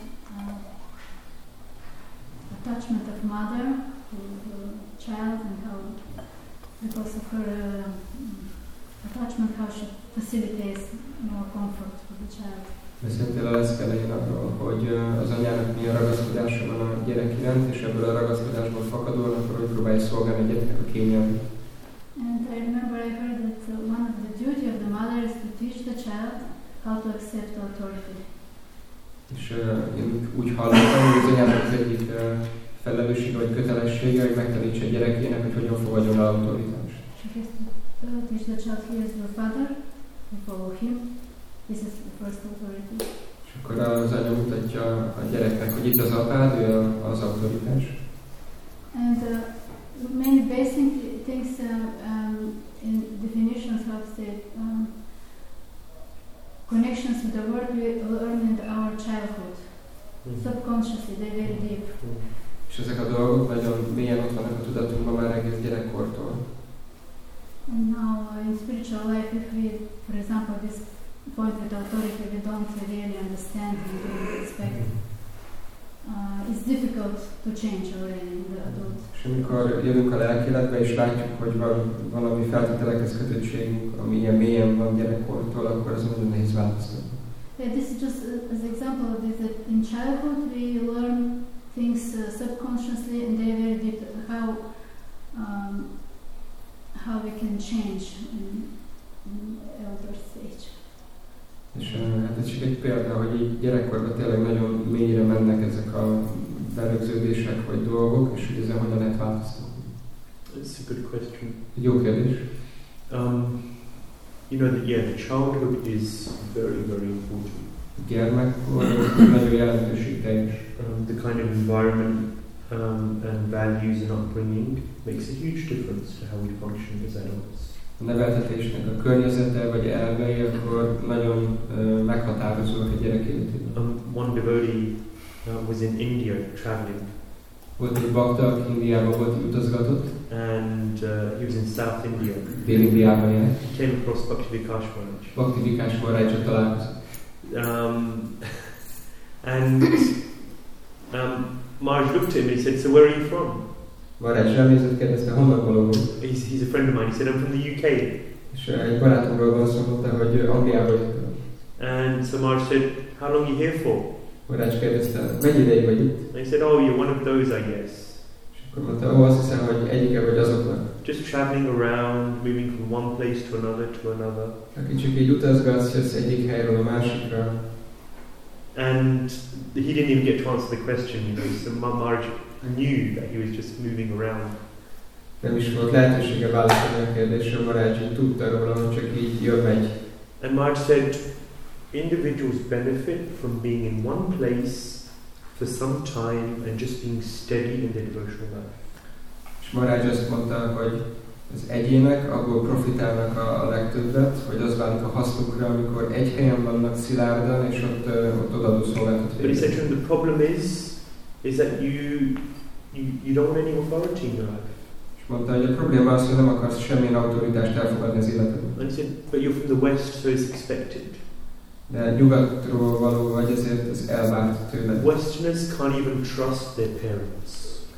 attachment of mother to the child and how, because of her attachment, how she facilitates more comfort for the child. Beszéltél a leszk elején arról, hogy az anyának milyen ragaszkodása van a gyerek iránt, és ebből a ragaszkodásból fakadóan, akkor hogy próbálja szolgálni a gyereknek a kényelmet. And I remember I heard that one of the duty of the mother is to teach the child how to accept authority. És én úgy hallottam, hogy az anyának az egyik felelőssége vagy kötelessége, hogy megtanítsa a gyerekének, hogy hogyan fogadjon el autoritást. She has to teach the child, he is the father, to follow him. This is the first authority. És akkor az anya mutatja a gyereknek, hogy itt az apád, ő az autoritás. And many basic things in definitions, how to say, connections with the world we learn in our childhood. Subconsciously, they're very deep. És ezek a dolgok nagyon mélyen ott vannak a tudatunkban már egész gyerekkortól. And now spiritual life, if we, for example, this point with authority, we don't really understand and don't respect, it's difficult to change already in the adult. És amikor jövünk a lelkéletbe és látjuk, hogy van valami feltételekhez kötöttségünk, ami ilyen mélyen van gyerekkortól, akkor az nagyon nehéz változtatni. Yeah, this is just as an example of this, that in childhood we learn things subconsciously and they're very deep, how we can change in elder stage. És hát ez csak egy példa, hogy így gyerekkorban tényleg nagyon mélyre mennek ezek a berögződések vagy dolgok, és hogy ezen hogyan lehet változtatni. That's a good question. Jó kérdés. You know that the childhood is very, very important. Gyermekkor nagyon jelentőségteljes. The kind of environment and values and upbringing makes a huge difference to how we function as adults. A neveltetésnek a környezete vagy elvei akkor nagyon meghatározóak a gyerek életében. One devotee was in India traveling. Volt egy bakta, aki Indiában volt, utazgatott. And he was in South India. Dél-Indiában járt. He came across Bhakti Vikas Maharaj. Bhakti Vikas Maharajra találkozott. Maharaj looked at him and he said, "So where are you from?" Maharaj ránézett, kérdezte, honnan való? He's a friend of mine. He said, "I'm from the UK." És egy barátomról van szó, mondta, hogy Angliából jöttem. And so Maharaj said, "How long are you here for?" Maharaj kérdezte, mennyi ideig vagy itt? And he said, "Oh, you're one of those, I guess." És akkor mondta, azt hiszem, hogy egyike vagy azoknak. Just traveling around, moving from one place to another. Aki csak így utazgatsz, jössz egyik helyről a másikra. And he didn't even get to answer the question, you know. So Maharaj knew that he was just moving around. Nem is volt lehetősége válaszolni a kérdésre, Maharaj így tudta róla, hogy csak így jön-megy. And Maharaj said, individuals benefit from being in one place for some time and just being steady in their devotional life. És Maharaj azt mondta, hogy az egyének abból profitálnak a legtöbbet, hogy az válik a hasznukra, amikor egy helyen vannak szilárdan, és ott odadó szolgáltat But he said to him, the problem is that you don't want any authority in your life. És mondta, hogy a probléma az, hogy nem akarsz semmilyen autoritást elfogadni az életedben. And he said, but you're from the West, so it's expected. De nyugatról való vagy, ezért ez elvárt tőled. Westerners can't even trust their parents.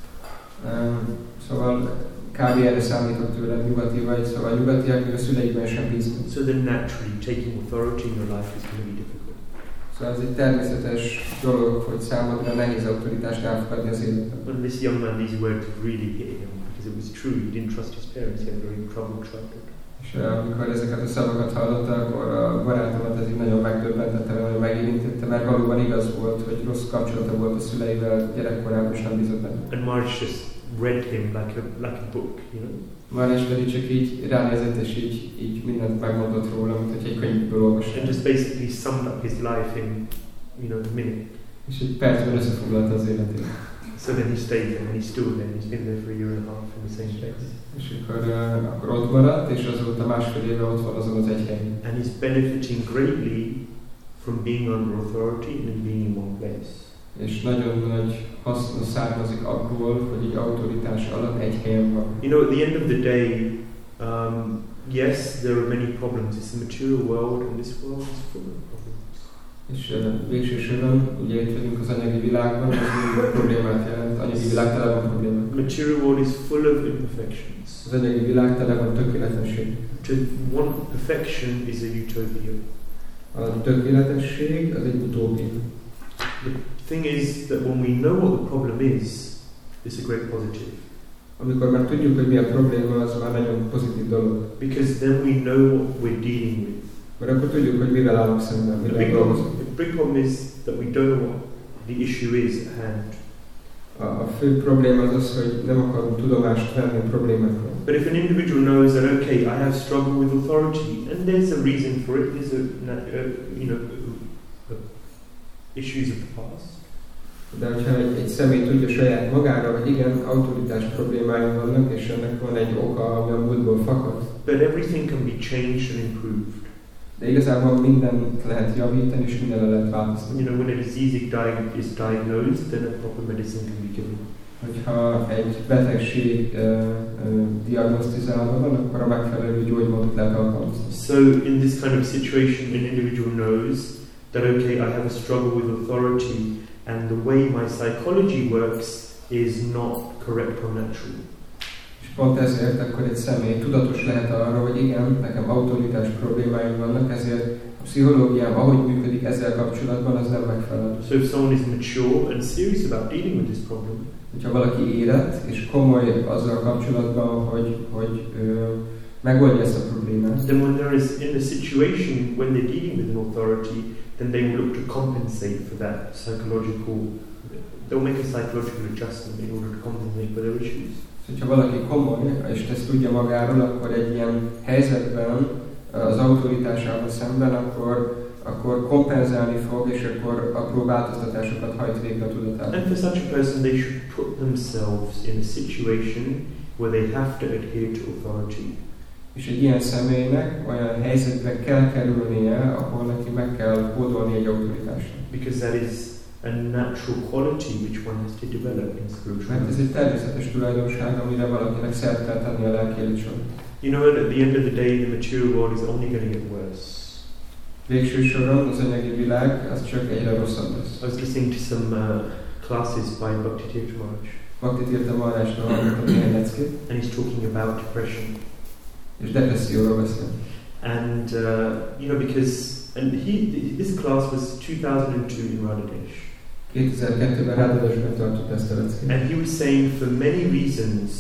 Szóval kb. Erre számítok tőled, nyugati vagy, szóval nyugatiak még a szüleikben sem bíznak. So then naturally taking authority in your life is going to be difficult. Szóval ez egy természetes dolog, hogy számodra nehéz autoritást elfogadni az életben. And this young man, these words really hit him because it was true. He didn't trust his parents. He had a very troubled childhood. És amikor ezeket a szavakat hallotta, akkor a barátomat ez így nagyon megdöbbentette, nagyon megérintette, mert valóban igaz volt, hogy rossz kapcsolata volt a szüleivel gyerekkorában, és nem bízott benne. And Maharaj just read him like a book, you know. Maharaj pedig csak így ránézett, és így mindent megmondott róla, mint hogy egy könyvből olvasott. And just basically summed up his life in, you know, a minute. És egy percben összefoglalta az életét. So then he stayed there, and he's still there. He's been there for a year and a half in the same place. És akkor ott maradt, és azóta másfél éve ott van azon az egy helyen. And he's benefiting greatly from being under authority and being in one place. És nagyon nagy haszna származik abból, hogy egy autoritás alatt egy helyen van. You know, at the end of the day, yes, there are many problems. It's a material world, and this world is full of problems. És végsősorban, ugye itt vagyunk az anyagi világban, ez mindig problémát jelent. Az anyagi világ tele van problémák. Material world is full of imperfections. Az anyagi világ tele van tökéletesség. To want perfection is a utopia. A tökéletesség az egy utópia. The thing is that when we know what the problem is, it's a great positive. Amikor már tudjuk, hogy mi a probléma, az már nagyon pozitív dolog. Because then we know what we're dealing with. Mert akkor tudjuk, hogy mivel állunk szemben, mivel dolgozunk. The big problem is that we don't know what the issue is at hand. A fő probléma az az, hogy nem akarunk tudomást venni a problémákról. But if an individual knows that, okay, I have struggled with authority, and there's a reason for it, there's issues of the past. De hogyha egy személy tudja saját magára, hogy igen, autoritás problémája vannak, és ennek van egy oka, ami a múltból fakad. But everything can be changed and improved. De igazából mindent lehet javítani, és minden lehet változtatni. You know, when a disease is diagnosed, then a proper medicine can be given. Hogyha egy betegség diagnosztizálva van, akkor a megfelelő gyógymódot lehet alkalmazni. So in this kind of situation, an individual knows that okay, I have a struggle with authority, and the way my psychology works is not correct or natural. És pont ezért akkor egy személy tudatos lehet arra, hogy igen, nekem autoritás problémáim vannak, ezért a pszichológiám, ahogy működik ezzel kapcsolatban, az nem megfelelő. So if someone is mature and serious about dealing with this problem, hogyha valaki érett és komoly azzal kapcsolatban, hogy megoldja ezt a problémát, then when there is in a situation when they're dealing with an authority, then they will look to compensate for that psychological. They'll make a psychological adjustment in order to compensate for their issues. Hogyha valaki komoly, és ezt tudja magáról, akkor egy ilyen helyzetben az autoritásával szemben, akkor kompenzálni fog, és akkor apró változtatásokat hajt végre a tudatában. And for such a person, they should put themselves in a situation where they have to adhere to authority. És egy ilyen személynek olyan helyzetbe kell kerülnie, ahol neki meg kell hódolni egy autoritásnak. Because that is a natural quality which one has to develop in spiritual Mert ez egy természetes tulajdonság, amire valakinek szert kell tenni a lelki élet során. You know, at the end of the day, the material world is only going to get worse. Végső soron az anyagi világ az csak egyre rosszabb lesz. I was listening to some classes by Bhakti Tirtha Maharaj. Bhakti Tirtha Maharajtól hallottam néhány leckét, And he's talking about depression. és depresszióról beszél. And, you know, because this class was 2002 in Radhadesh. 2002-ben Radhadeshben tartott ezt a leckét. And he was saying for many reasons,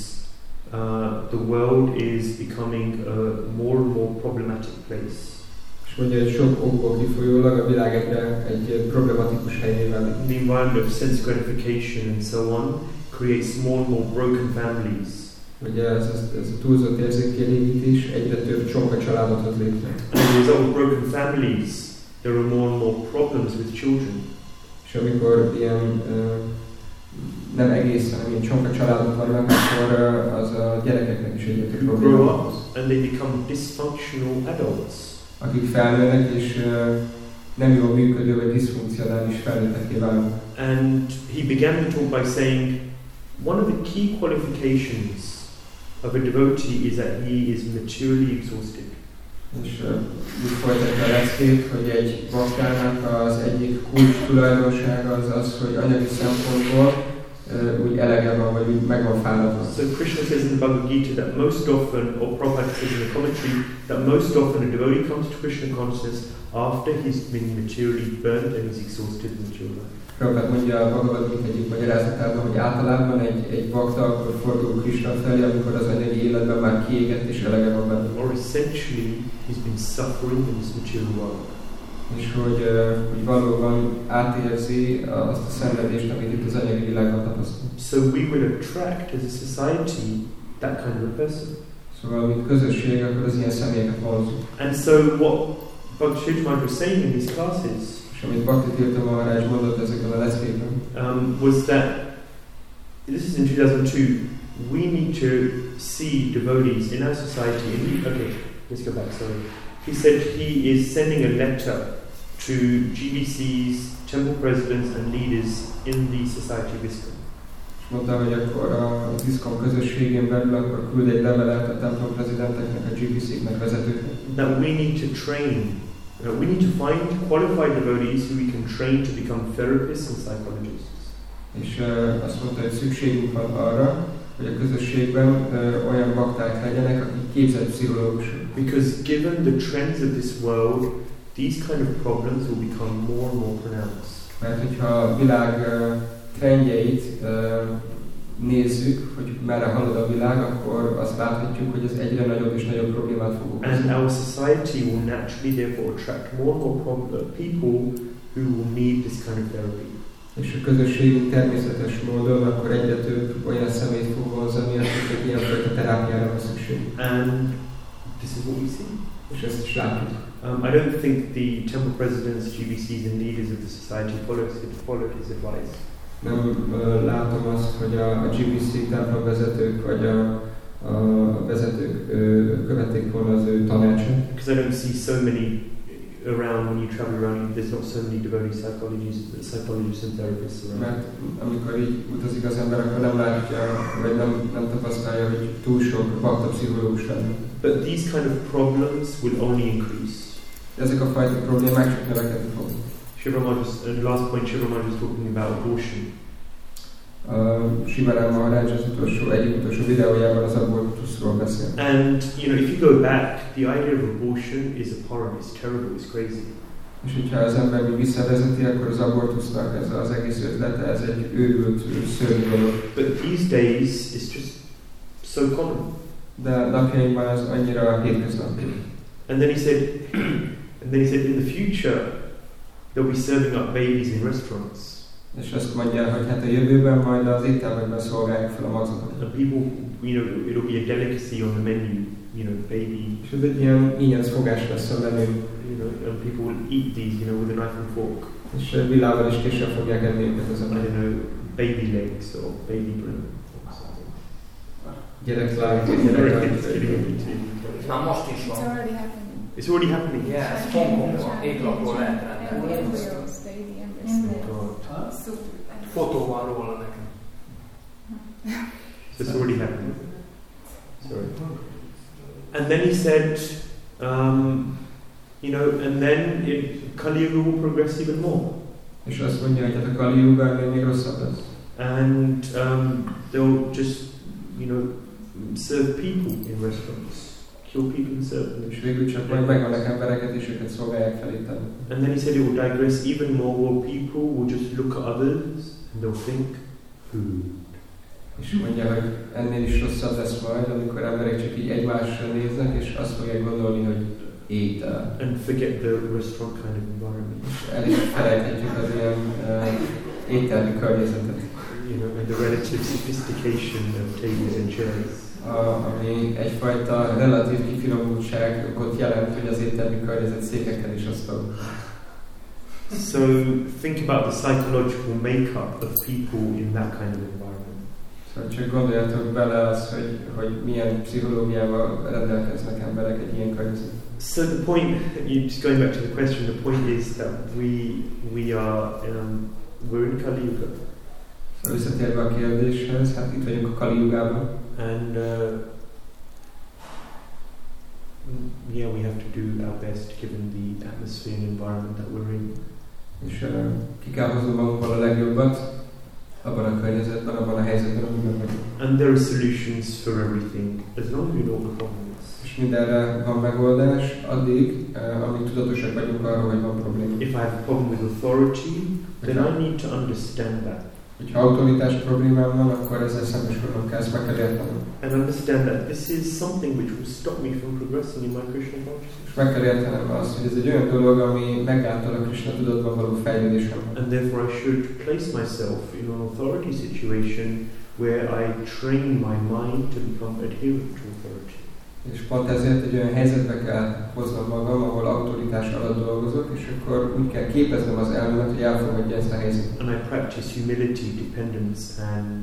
the world is becoming a more and more problematic place. És mondja, hogy sok okból kifolyólag a világ egy problematikus helyé válik. The environment of sense gratification and so on creates more and more broken families. Ugye ez a túlzott érzékkielégítés egyre több csonka családot hoz létre. And as a result of broken families, there are more and more problems with children. És amikor ilyen nem egészen, hanem ilyen csonka családok vannak, akkor az a gyerekeknek is egyre több Who probléma grow hoz. up and they become dysfunctional adults. Akik felnőnek és nem jól működő vagy diszfunkcionális felnőttekké válnak. And he began the talk by saying, one of the key qualifications of a devotee is that he is materially exhausted. És úgy folytatja a leckét, hogy egy baktának az egyik kulcs tulajdonsága az, hogy anyagi szempontból úgy elege van, vagy úgy meg van fáradva. So Krishna says in the Bhagavad Gita that most often, or Prabhupada says in the commentary, that most often a devotee comes to Krishna consciousness after he's been materially burnt and he's exhausted in material life. Prabhupada mondja a Bhagavad Gita egyik magyarázatában, hogy általában egy bakta akkor fordul Krishna felé, amikor az anyagi életben már kiégett és elege van benne. Or essentially, he's been suffering in this material world. És hogy valóban átérzi azt a szenvedést, amit itt az anyagi világban tapasztal. So we will attract as a society that kind of a person. Szóval, mint közösség, akkor az ilyen személyeket vonzunk. And so what Bhakti Tirtha Maharaj was saying in these classes És amit Bhakti Tirtha Maharaj mondott ezekben a leckékben, was that, this is in 2002, we need to see devotees in our society. Okay, let's go back, sorry. He said he is sending a letter to GBCs, temple presidents and leaders in the society of ISKCON. és mondta, hogy akkor az ISKCON közösségén belül akkor küld egy levelet a templom prezidenteknek, a GBC-knek, vezetőknek. That we need to train, we need to find qualified devotees who we can train to become therapists and psychologists. És azt mondta, hogy szükségünk van arra, hogy a közösségben olyan bakták legyenek, akik képzett pszichológusok. Because given the trends of this world, these kind of problems will become more and more pronounced. Mert hogyha a világ trendjeit nézzük, hogy merre halad a világ, akkor azt láthatjuk, hogy ez egyre nagyobb és nagyobb problémát fog okozni. And our society will naturally therefore attract more and more people who will need this kind of therapy. És a közösségünk természetes módon akkor egyre több olyan személyt fog vonzani, akiknek ilyenfajta terápiára van szükség. And this is what we see. És ezt is látjuk. I don't think the temple presidents, GBCs and leaders of the society followed his advice. Nem látom azt, hogy a GBC templomvezetők vagy a vezetők követték volna az ő tanácsát. Because I don't see so many around when you travel around, there's not so many devotee psychologists and therapists around. Mert amikor így utazik az ember, akkor nem látja, vagy nem tapasztalja, hogy túl sok bakta pszichológus lenne. But these kind of problems will only increase. Ezek a fajta problémák csak növekedni fognak. And the last point, Shiva Maharaj was talking about abortion. Shivaram Maharaj az egyik utolsó videójában az abortuszról beszél. And if you go back, the idea of abortion is abhorrent, it's terrible, it's crazy. És hogyha az ember még visszavezeti, akkor az abortusznak ez az egész ötlete, ez egy őrült, szörnyű dolog. But these days it's just so common. De napjainkban az annyira hétköznapi. And then he said, in the future they'll be serving up babies in restaurants. És azt mondja, hogy hát a jövőben majd az éttermekben szolgálják fel a magzatot. And people, it'll be a delicacy on the menu, baby. És ez egy ilyen ingyenes fogás lesz a menü. And people will eat these, with a knife and fork. És villával és késsel fogják enni őket az I don't know, baby legs or baby bread or something. Gyereklág. Már most is van. It's already happening. Yes, Hongkongban, étlapról lehet rendelni. Fotó van róla nekem. So it's already happening. Sorry. And then he said, and then Kali Yuga will progress even more. És azt mondja, hogy a Kali Yuga még rosszabb lesz. And they'll just, serve people in restaurants. Kill people and serve them. És végül csak majd megvannak embereket, és őket szolgálják fel itt. And then he said it will digress even more, where people will just look at others and they'll think, food. És mondja, hogy ennél is rosszabb lesz majd, amikor emberek csak így egymásra néznek, és azt fogják gondolni, hogy étel. And forget the restaurant kind of environment. És el is felejthetjük az ilyen ételmi környezetet. And the relative sophistication of tables and chairs. Ami egyfajta relatív kifinomultságot jelent, hogy az ételmi környezet székekkel is asztal. So think about the psychological makeup of people in that kind of environment. Szóval csak gondoljatok bele az, hogy milyen pszichológiával rendelkeznek emberek egy ilyen környezetben. So the point, just going back to the question, the point is that we're in Kali Yuga. Szóval visszatérve a kérdéshez, hát itt vagyunk a Kali Yugában. And we have to do our best given the atmosphere and environment that we're in. És ki kell hoznunk magunkból a legjobbat abban a környezetben, abban a helyzetben, amiben vagyunk. And there are solutions for everything, as long as we know the problems. És mindenre van megoldás, addig, amíg tudatosak vagyunk arról, hogy van probléma. If I have a problem with authority, then I need to understand that. Ha autoritás problémám van, akkor ezzel szembesülnöm kell, ezt meg kell értenem. And understand that this is something which will stop me from progressing in my Krishna consciousness. És meg kell értenem azt, hogy ez egy olyan dolog, ami megálltal a Krishna tudatban való fejlődésem. And therefore I should place myself in an authority situation where I train my mind to become adherent to authority. És pont ezért egy olyan helyzetbe kell hoznom magam, ahol autoritás alatt dolgozok, és akkor úgy kell képeznem az elmemet, hogy elfogadja ezt a helyzetet. And I practice humility, dependence and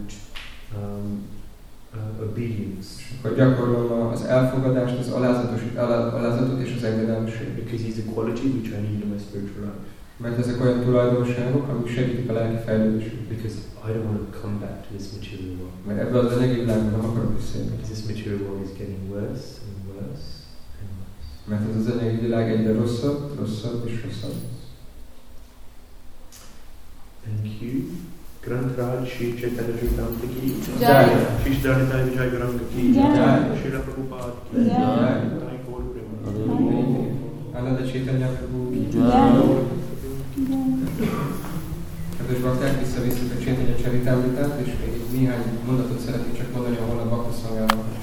obedience. És akkor gyakorlom az elfogadást, az alázatot és az engedelmességet. Because these are qualities which I need in my spiritual life. Mert ezek olyan tulajdonságok, amik segítik a lelki fejlődésünket. Because I don't want to come back to this material world. Mert ebből az anyagi világban nem akarok visszajönni. Because this material world is getting worse and worse and worse. Mert ez az anyagi világ egyre rosszabb és rosszabb. Thank you. Grantraj Shri Chaitanya Charitamrita ki Jai. Shri Siddhartha Vijay Garanga ki Jai. Srila Prabhupada ki Jai. Jai Gaur Premanand. Ananda Chaitanya Prabhu ki Jai. Kedves bakták, visszavisszük a Chaitanya Charitamritát, és még egy néhány mondatot szeretnék csak mondani, ahol a Bhakti Sanghának